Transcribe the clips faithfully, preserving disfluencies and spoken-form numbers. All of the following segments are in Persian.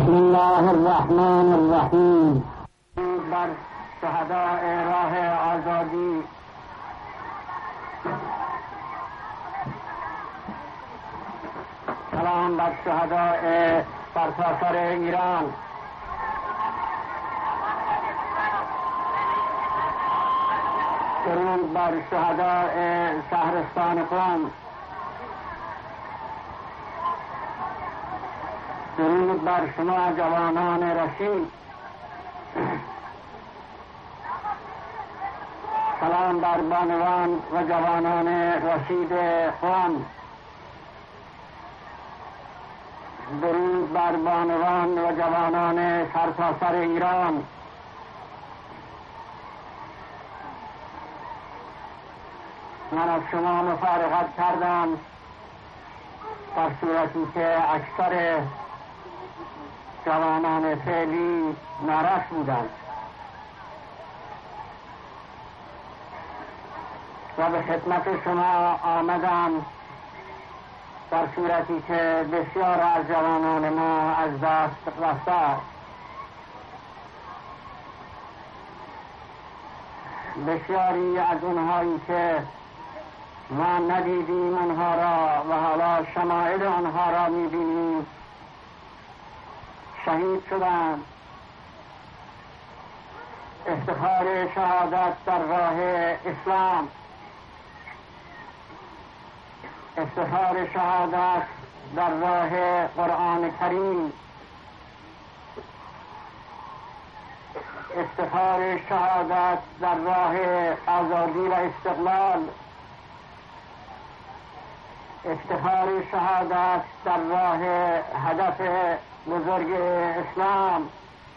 بسم الله الرحمن الرحیم. بر شهداء راه آزادی، سلام بر شهداء سرتاسر ایران، درود بر شهداء شهرستان قم، درود بر شما جوانان رشید، سلام بر بانوان و جوانان رشید قم، درود بر بانوان و جوانان سرتاسر ایران. من از شما مفارقت کردم در صورتی که اکثر جوانان فعلی نارس بودند و به خدمت شما آمدم در صورتی که بسیار از جوانان ما از دست رفته است. بسیاری از اونهایی که ما ندیدیم اونها را و حالا شمائل آنها را میبینیم شهید شدند. افتخار شهادت در راه اسلام، افتخار شهادت در راه قرآن کریم، افتخار شهادت در راه آزادی و استقلال، افتخار شهادت در راه هدف بزرگ اسلام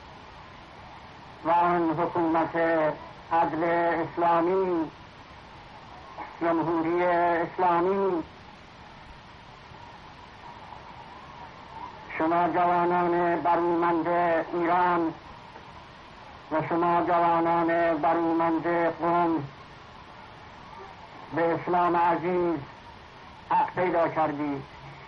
و آن حکومت عدل اسلامی، جمهوری اسلامی. شما جوانان برومند ایران و شما جوانان برومند قم به اسلام عزیز حق پیدا کردید.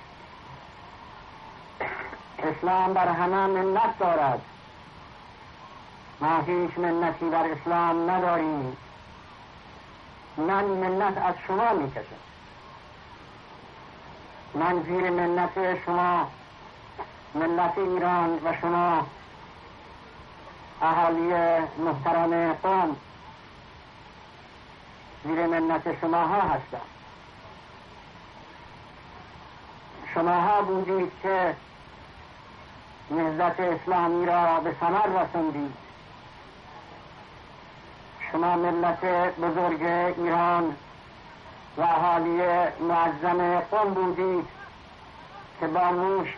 اسلام بر همه منت دارد، ما هیچ منتی بر اسلام نداریم. من منت از شما میکشم، من زیر منت شما، ملت ایران و شما اهالی محترم قم، زیر منت شماها هستم. شماها بودید که نهضت اسلامی را به ثمر رساندید. شما ملت بزرگ ایران و اهالی معظم قم بودید که با موش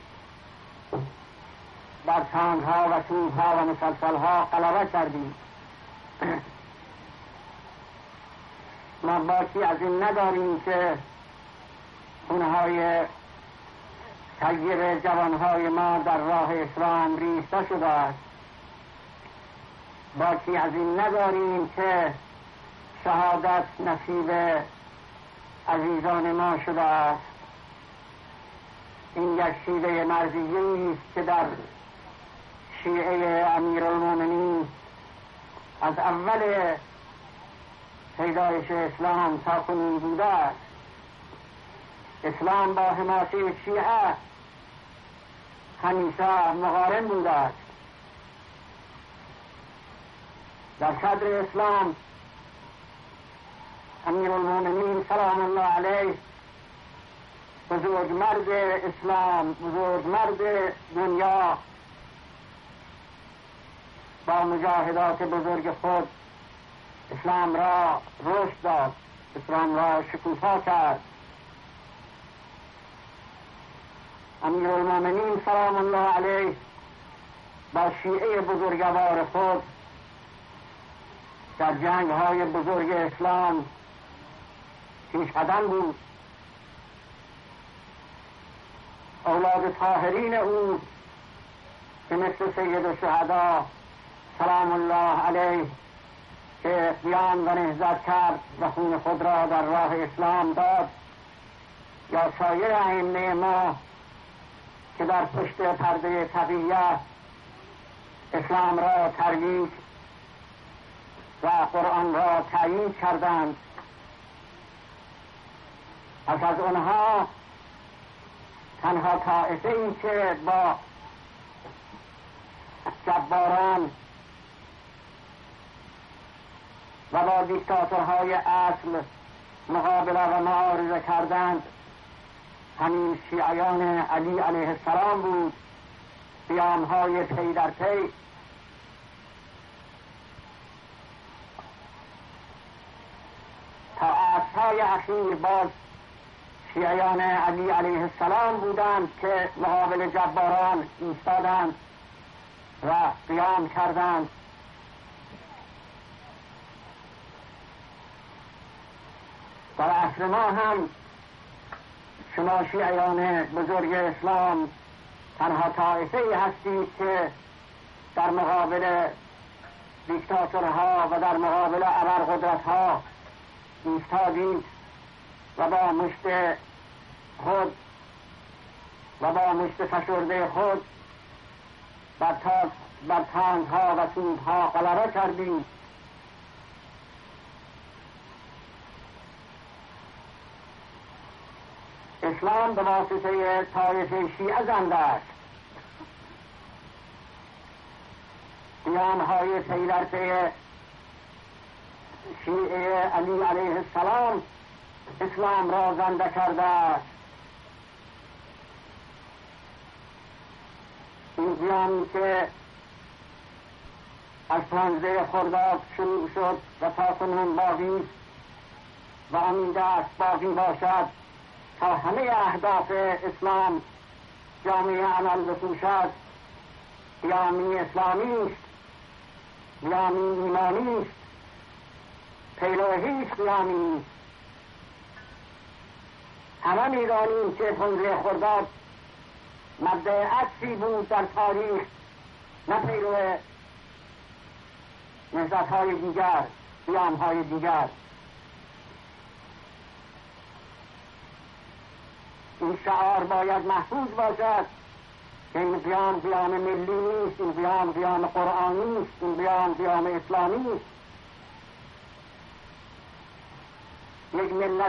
بر تانکها و توپها و مسلسلها غلبه کردید. ما باکی از این نداریم که خونهای طیب جوانهای ما در راه اسلام ریخته شده است. باکی از این نداریم که شهادت نصیب عزیزان ما شده است. این یک شیوه مرضیه‌ای است که در شیعه امیرالمومنین از اول پیدایش اسلام تا کنون بوده است. اسلام با حماسه شیعه همیشه مقارن بوده است. در صدر اسلام امیرالمومنین سلام الله علیه، بزرگ مرد اسلام، بزرگ مرد دنیا، با مجاهدات بزرگ خود اسلام را رشد داد، اسلام را شکوفا کرد. امیرالمومنین سلام الله علیه با شیعه بزرگوار خود در جنگ های بزرگ اسلام پیش قدم بود. اولاد طاهرین او که مثل سید الشهدا سلام الله علیه که قیام و نهضت کرد و خون خود را در راه اسلام داد، یا سایر ائمه ما که در پشت پرده تقیت اسلام را ترویج و قرآن را تأیید کردند. پس از آنها تنها طائفه ای که با جباران و با دیکتاتورهای اصل مقابله و معارضه کردند همین شیعیان علی علیه السلام بود. قیامهای پی در پی تا عصرهای اخیر باز شیعیان علی علیه السلام بودند که مقابل جباران ایستادند و قیام کردند. در عصر ما هم شما شیعیان بزرگ اسلام تنها طائفه‌ای هستید که در مقابل دیکتاتورها و در مقابل ابرقدرت‌ها ایستادید و با مشت خود و با مشت فشرده خود بر تاج بر تنگ‌ها و سودها غلبه کردید. اسلام به واسطه طایفه شیعه زنده است. قیام‌های پی در پی شیعه علی علیه السلام اسلام را زنده کرده است. این قیامی که از پانزده خرداد شروع شد و تا کنون باقی و امید است باقی باشد تا همه اهداف اسلام جامعه عمل بپوشد، قیامی اسلامی است، قیامی ایمانی است، پیرو هیچ قیامی است. همه می‌دانیم که پانزده خرداد مبدأ عطفی بود در تاریخ، نه پیرو نهضت‌های دیگر، قیام‌های دیگر. این شعار باید محفوظ باشد که این قیام قیام ملی نیست، این قیام قیام قرآنی است، این قیام قیام اسلامی است. یک ملت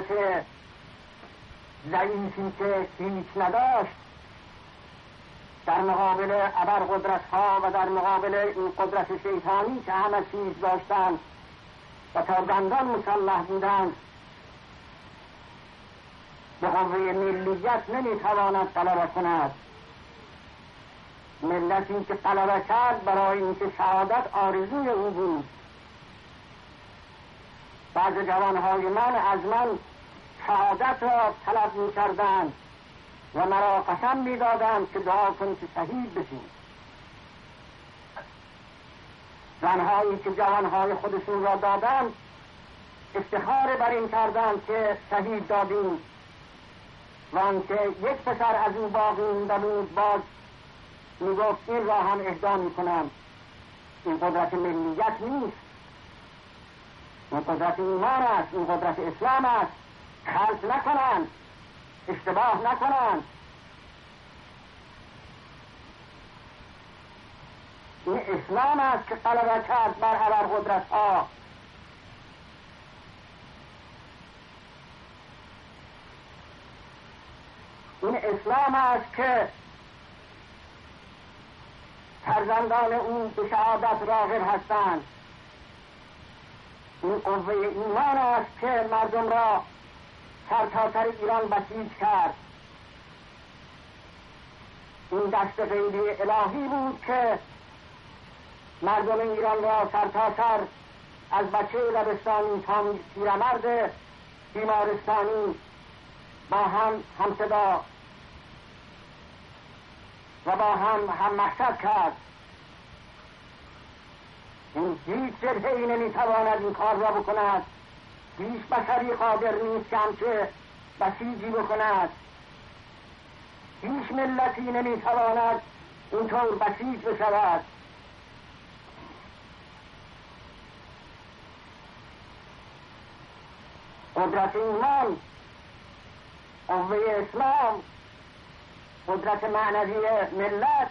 ضعیفی که هیچ نداشت در مقابل ابرقدرت‌ها و در مقابل این قدرت شیطانی که همه چیز داشتند و تا دندان مسلح بودند، به قوه ملیت نمیتواند غلبه کند. ملتی که غلبه کرد برای اینکه شهادت آرزوی او بود. بعض جوانهای من از من شهادت را طلب میکردند و مرا قسم میدادند که دعا کن که شهید بشید. زنهایی که جوانهای خودشون را دادند افتخار بر این کردند که شهید دادیم و آنکه یک پسر از او باقی مانده بود باز میگفت این را هم اهدا میکنم. این قدرت ملیت نیست، این قدرت ایمان است، این قدرت اسلام است. خلط نکنند، اشتباه نکنند. این اسلام است که غلبه کرد بر ابرقدرت‌ها. این اسلام است که فرزندان او به شهادت راغب هستند. این قوه ایمان است که مردم را سرتاسر ایران بسیج کرد. این دست غیبی الهی بود که مردم ایران را سرتاسر از بچه دبستانی تا پیرمرد بیمارستانی با هم همصدا و با هم هم مقصد کرد. این هیچ جبهه‌ای نمیتواند این کار را بکند. هیچ بشری قادر نیست که همچه بسیجی بکند. هیچ ملتی نمیتواند اینطور بسیج بشود. قدرت ایمان، قوه اسلام قدرت معنوی ملت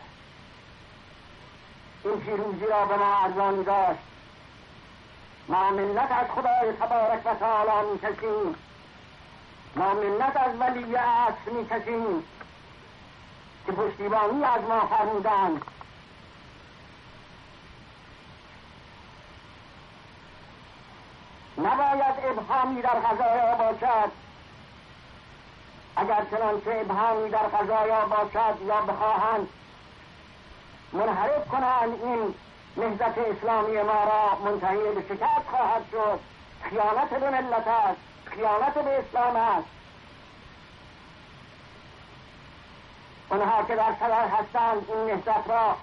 این پیروزی را به ما ارزانی داشت. ما منت از خدای تبارک و تعالی می‌کشیم، ما منت از ولی عصر می‌کشیم که پشتیبانی از ما فرمودند. نباید ابهامی در قضایا باشد. اگر چنانچه ابهامی در قضایا باشد یا بخواهند منحرف کنند این نهضت اسلامی ما را، منتهی به شکست خواهد شد. خیانت به ملت است، خیانت به اسلام است. اونها که در صدر هستند این نهضت را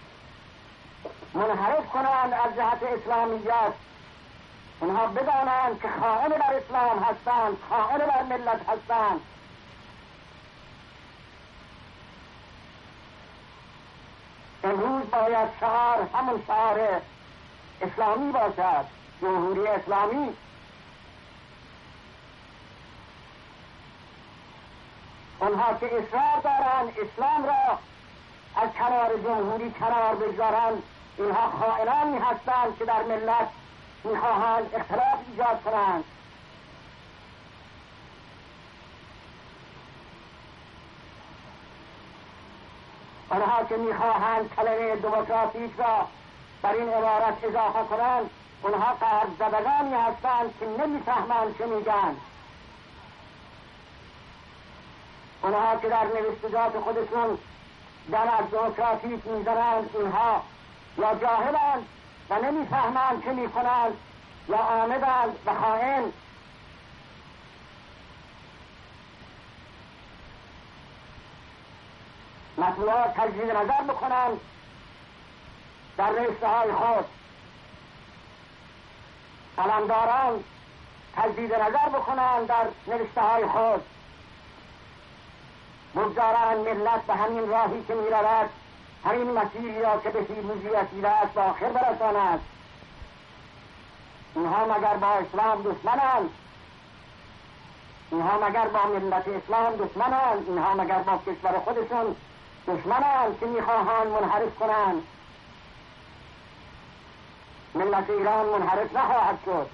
منحرف کنند از جهت اسلامیت، اونها بدانند که خائن بر اسلام هستند، خائن بر ملت هستند. امروز باید شعار همون شعار اسلامی باشد، جمهوری اسلامی. اونها که اصرار دارند اسلام را از کنار جمهوری کنار بگذارند، اینها خائنانی هستند که در ملت میخواهند اختلاف ایجاد کنند. آنها که میخواهند کلمه دموکراتیک را بر این عبارت اضافه کنند، اونها قرض زدگانی هستند که نمیفهمند چه میگن. اونها که در نوشتجات خودشون در از دموکراتیک میزنند، اینها یا جاهلند و نمیفهمند چه میکنند یا آمدند و خائن. مطلوبات تجدید نظر بکنند در رشته های خود، قلمداران تجدید نظر بکنند در نوشته های خود، بگذارند ملت به همین راهی که میرود، همین مسیری را که به پیروزی رسیده است به آخر برساند. اینها مگر با اسلام دشمنند؟ اینها مگر با ملت اسلام دشمنند؟ اینها مگر با کشور خودشون دشمنند که میخواهند منحرف کنند؟ ملت ایران منحرف نخواهد شد.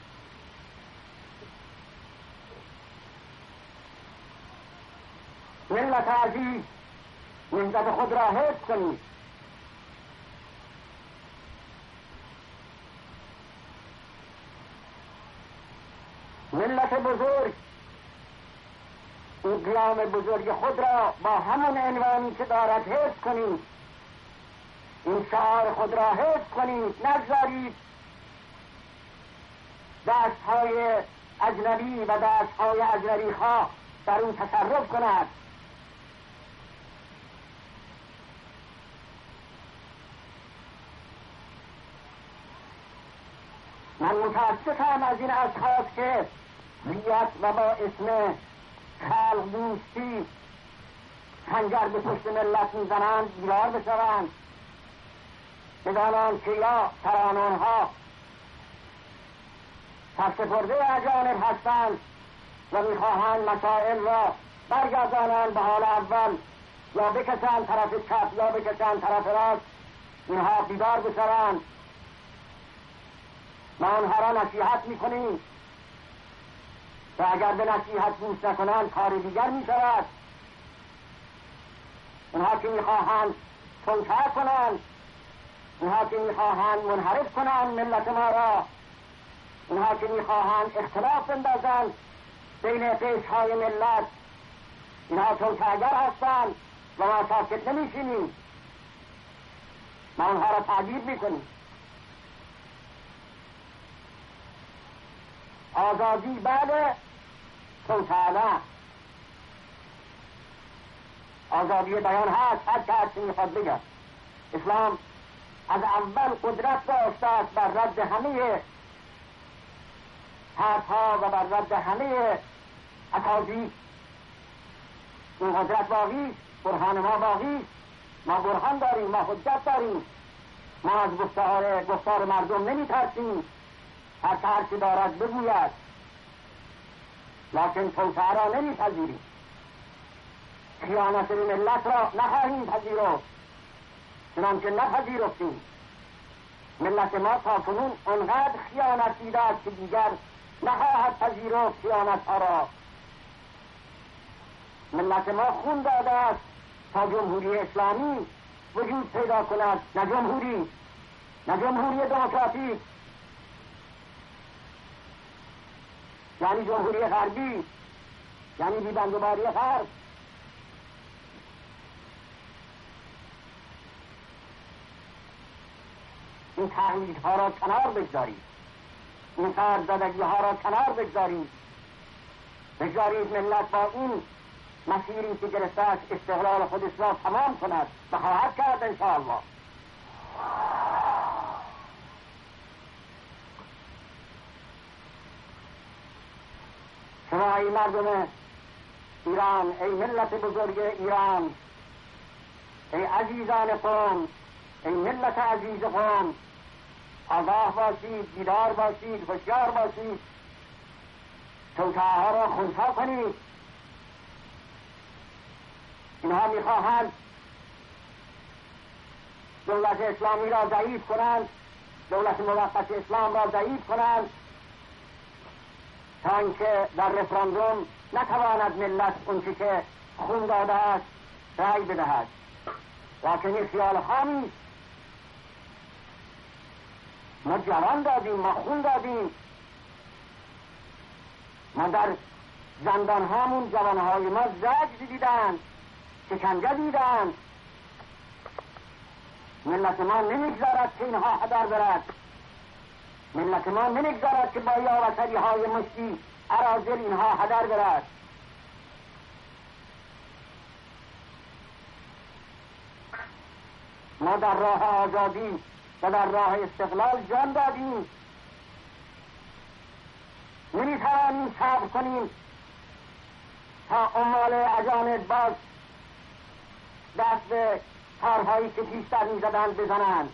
ملت عزیز، نهضت خود را حفظ کنید. ملت بزرگ، این قیام بزرگ خود را با همون عنوانی که دارد حفظ کنید. این شعار خود را حفظ کنید، نگذارید دستهای اجنبی و دستهای اجنبی خواه در اون تصرف کند. من متاسفم از این اشخاص که ریت و با اسم خلق دوستی خنجر به پشت ملت میزنند، بیدار بشوند، بدانند که یا ترانه آنها سرسپرده اجانب هستند و میخواهند مسائل را برگردانند به حال اول، یا بکشند طرف چپ یا بکشند طرف راست. اینها بیدار بشوند. ما آنها را نصیحت میکنیم و اگر به نصیحت گوش نکنند کار دیگر میشود. اونها که میخواهند توطئه کنند، اونها که میخواهند منحرف کنند ملت ما را، اونها که میخواهند اختلاف بندازند بین قشرهای ملت، اینها توطئه‌گر هستند و ما ساکت نمیشینیم. ما اونها را تعجیب میکنیم. آزادی بعد توطئه نه. آزادی بیان هست، هر که هرچی میخواد بگه. اسلام از اول قدرت داشته است بر رد همه حرفها و بر رد همه اکاذیب. این قدرت باقی، برهان ما باقی، ما برهان داریم، ما حجت داریم، ما از گفتار گفتار مردم نمیترسیم، هر که هرچی دارد بگوید، لکن توطئه را نمیپذیریم. خیانت به ملت را نخواهیم پذیرفت، چنانکه نپذیرفتیم. ملت ما تاکنون آنقدر خیانت دیده است که دیگر نخواهد پذیرفت خیانت ها را. ملت ما خون داده است تا جمهوری اسلامی وجود پیدا کند، نه جمهوری نه جمهوری دموکراتیک، یعنی جمهوری غربی، یعنی بیبندوباری غرب. این تقلیدها را کنار بگذارید، این قرض‌زدگی ها را کنار بگذارید، بگذارید ملت با این مسیری که گرفته است استقلال خودش را تمام کند و خواهد کرد انشاءالله. شما ای مردم ایران، ای ملت بزرگ ایران، ای عزیزان قوم، ای ملت عزیز قوم، آگاه باشید، بیدار باشید، هوشیار باشید، توطئه‌ها را خنثی کنید. اینها میخواهند دولت اسلامی را ضعیف کنند، دولت موقت اسلام را ضعیف کنند، تا اینکه در رفراندوم نتواند ملت اونچه که خون داده است رأی بدهد. لکن این خیال خامی است. ما جوان دادیم، ما خون دادیم، ما در زندان هامون جوانهای ما زجر دیدند، شکنجه دیدند. ملت ما نمیگذارد که اینها هدر برد، ملت ما نمیگذارد که با یاوطنی های مشتی اراذل اینها هدر برد. ما در راه آزادی و در راه استقلال جان دادیم، نمیتوانیم صبر کنیم تا عمال اجانب باز دست به کارهایی که پیشتر میزدند بزنند.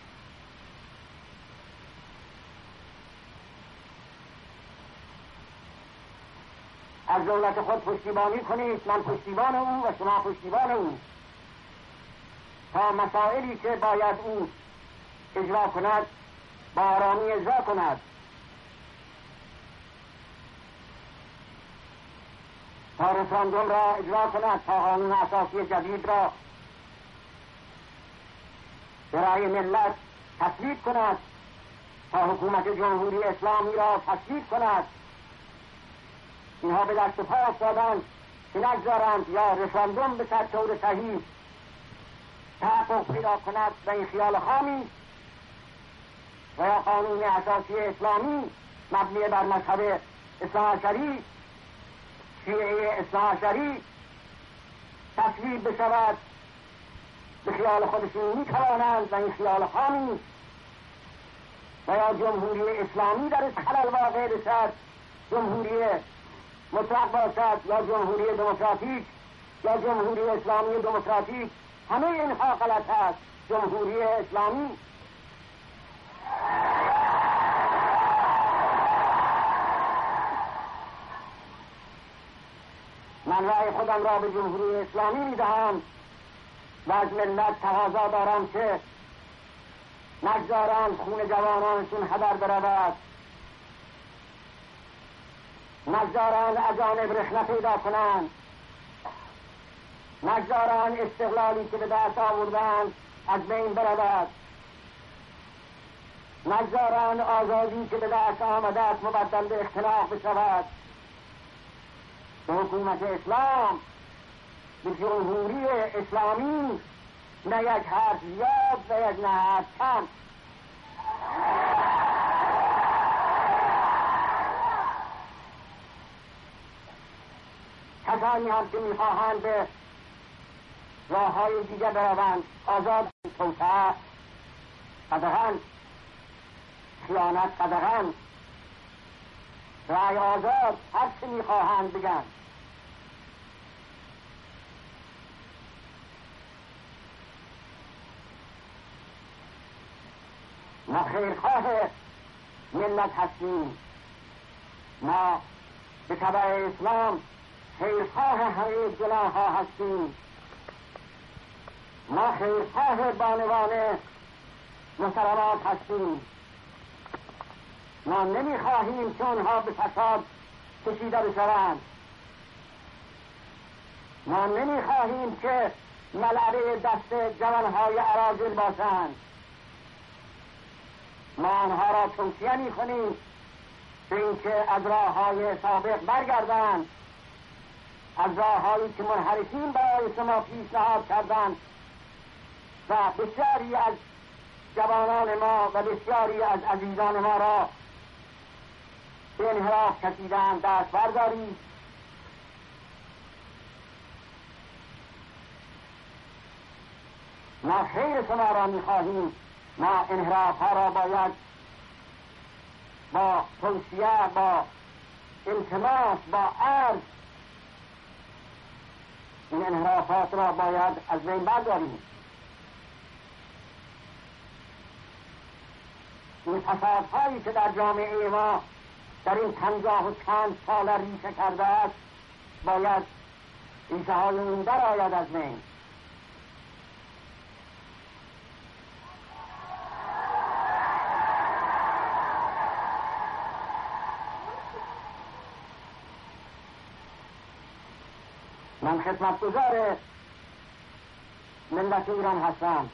از دولت خود پشتیبانی کنید، من پشتیبان او و شما پشتیبان او، تا مسائلی که باید او اجرا کند با آرامی اجرا کند. تا رفراندوم را اجرا کند، تا قانون اساسی جدید را برای ملت تصویب کند، تا حکومت جمهوری اسلامی را تصویب کند. اینها به دست و پا افتادند که نگذارند یا رفراندوم به طور صحیح تحقق پیدا کند و این خیال خامی و یا قانون اساسی اسلامی مبنی بر مذهب اثناعشری، شیعه اثناعشری تصویب بشود. به خیال خودشون میتوانند و این خیال خامی و یا جمهوری اسلامی درش خلل واقع رسد، جمهوری مطلق باشد یا جمهوری دموکراتیک یا جمهوری اسلامی دموکراتیک، همه اینها غلط است. جمهوری اسلامی من رأی خودم را به جمهوری اسلامی میدهم و از ملت تقاضا دارم که نگذارند خون جوانانشون هدر برود، نگذارند اجانب رخنه پیدا کنند، نگذارند استقلالی که به دست آوردند از بین برود، نگذارند آزادی که به دست آمده است مبدل به اختلاف بشود. به حکومت اسلام، به جمهوری اسلامی نه یک حرف زیاد و یک نه حرف کم. کسانی هم که میخواهند به راه های دیگه بروند، آزاد، توسعه، قدغن، خیانت، قدغن، رأی آزاد، هر چه میخواهند بگن. ما خیرخواه ملت هستیم، ما به تبع اسلام خیرخواه همه گناه ها هستیم. ما خیرخواه بانوان محترمات هستیم. ما نمیخواهیم که اونها به فساد کشیده بشوند. ما نمیخواهیم که ملعبه دست جوانهای اراذل باشند. ما آنها را توصیه میکنیم به اینکه از راههای سابق برگردند، از راههایی که منحرفین برای شما پیشنهاد کردند و بسیاری از جوانان ما و بسیاری از عزیزان ما را به انحراف کشیدند دست بردارید. ما خیر شما را میخواهیم. ما انحراف ها را باید با توصیه، با التماس، با عرض این انحرافات را باید از بین برداریم. این فسادهایی که در جامعه ما در این پنجاه و چند سال ریشه کرده است باید ریشه های اون در آید از بین. من خدمتگزار ملت ایران هستم.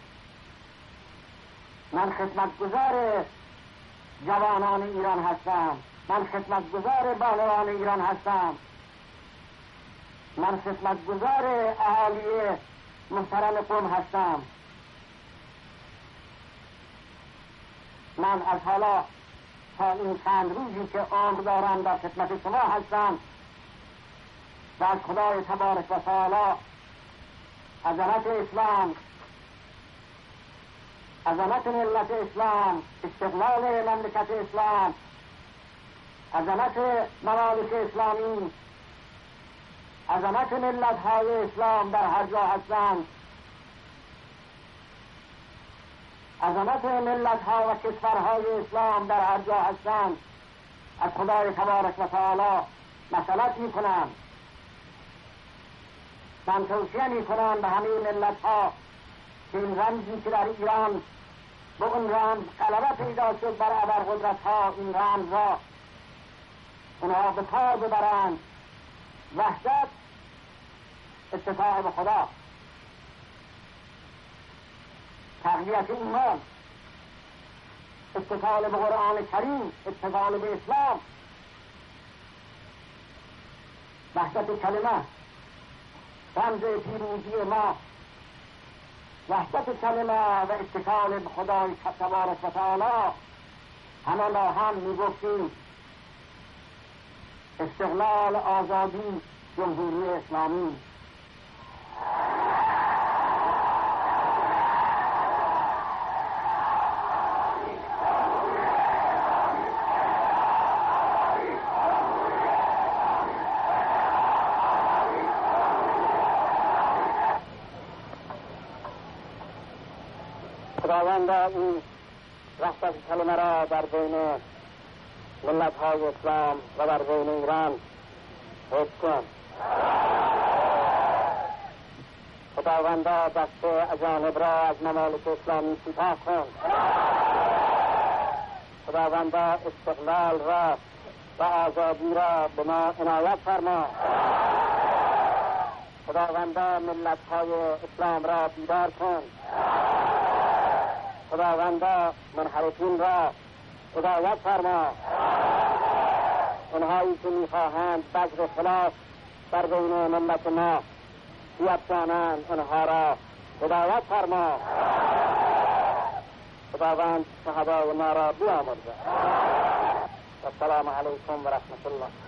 من خدمتگزار جوانان ایران هستم. من خدمتگزار بانوان ایران هستم. من خدمتگزار اهالی محترم قم هستم. من از حالا تا این چند روزی که عمر دارم در خدمت شما هستم و از خدای تبارک و تعالی عظمت اسلام، عظمت ملت اسلام، استقلال مملکت اسلام، عظمت ممالک اسلامی، عظمت ملت های اسلام در هر جا هستند، عظمت ملت ها و کشورهای اسلام در هر جا هستند. از خدای تبارک و تعالی مسئلت می کنم، من توصیه می کنم به همه ملت ها که این رمزی که در ایران به اون رمز غلبه پیدا شد بر ابرقدرت ها، این رمز را اونها به کار ببرند. وحدت، اتفاق به خدا، تقویت ایمان، اتصال به قرآن کریم، اتصال به اسلام، وحدت کلمه، رمز پیروزی ما، وحدت کلمه و اتصال به خدای تبارک و تعالی. همه با هم میگفتیم استقلال، آزادی، جمهوری اسلامی. خداوند این وحدت کلمه را در بین ملت های اسلام و در بین ایران حفظ کن. خداوند دست اجانب را از ممالک اسلامی کوتاه کن. خداوند استقلال را و آزادی را به ما عنایت فرما. خداوند ملت های اسلام را بیدار کن. خداوند منحرفین را هدایت فرما. اونهایی که میخواهند بذر خلاف در بین ملت ما بیفزانند، اونها را هدایت فرما. خداوند شهدای ما را بیامرزد. السلام علیکم و رحمت الله.